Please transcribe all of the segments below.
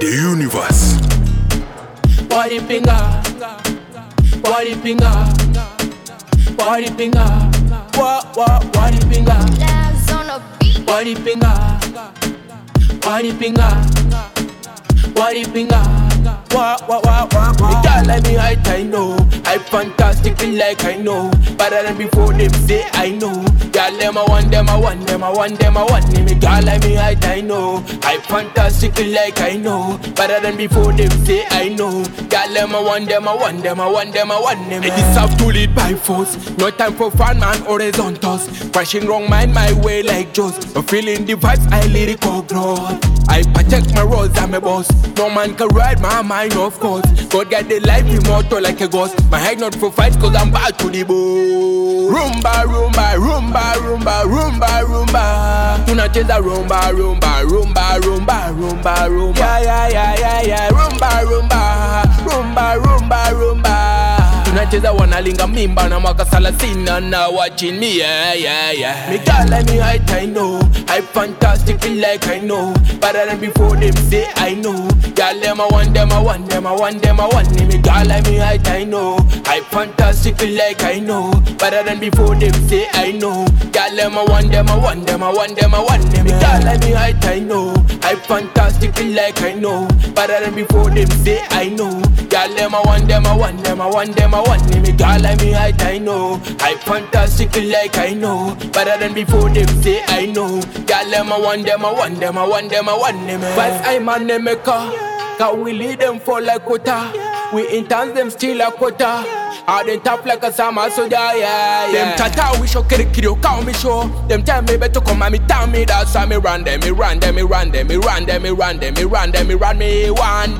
the universe. Body finger, body finger, body finger, body finger, Dance on a beat. body finger, body finger, body finger. The girl like me height I know, I fantastic feel like I know. Better than before them say I know. Girl them I want them, I want them, I want them, I want them. The girl like me height I know, I fantastic feel like I know. Better than before them say I know. Girl them I want them, I want them, I want them, I want them. I deserve to lead by force, no time for fun man horizontals. Crashing wrong mind my way like Joss. I'm feeling the vibes, I lyrical growth. I protect my roads, I'm a boss. No man can ride my mind, of course. God got the life immortal like a ghost. My head not for fight cause I'm back to the bone. Rumba, rumba, rumba, rumba, rumba, rumba. Tunacheza rumba, rumba, rumba, rumba, rumba, rumba. Yeah. Rumba, rumba, rumba, rumba, rumba. Tunacheza wanalinga mimba na mwaka salasina na watching me, yeah. Me girl like me height I know, I fantastic feel like I know. Better than before them say I know. Girl them I want them, I want them, I want them, I want them. Me girl like me height I know, I fantastic feel like I know. Better than before them say I know. Girl them I want them, I want them, I want them, I want them. Me girl like me height I know, I fantastic feel like I know. Better than before them say I know. Girl them I want them, I want them, I want them, I want them. Me girl like me height I know, I fantastic feel like I know. Better than before them say I know. Girl them I want them, I want them, I want them, I want them. Vibes I man them maker, cause we lead them for like quota. We intense them still a quota. Hard and tough like a summer soldier, yeah. Them tata we show kiri call me show. Them tell me better come and me tell me that's why me run them, me run them, me run them, me run them, me run them, me run them, me run me one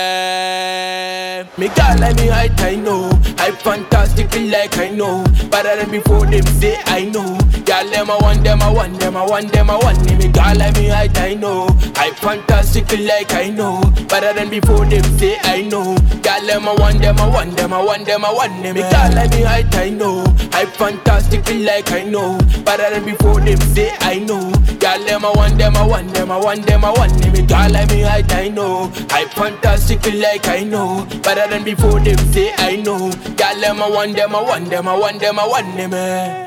them. Me girl like me height I know, I fantastic feel like I know. Better than before them say I know. Girl them I want them, I want them, I want them, I want them. Me girl like me height I know, I fantastic feel like I know. Better than before them say I know. Girl them I want them, I want them, I want them, I want them. Me girl like me height I know, I fantastic feel like I know. Better than before them say I know. Girl them I want them, I want them, I want them, I want them. Me girl like me height I know, I fantastic feel like I know. Better than before them say I know. Girl them I want them, I want them, I want them, I want them.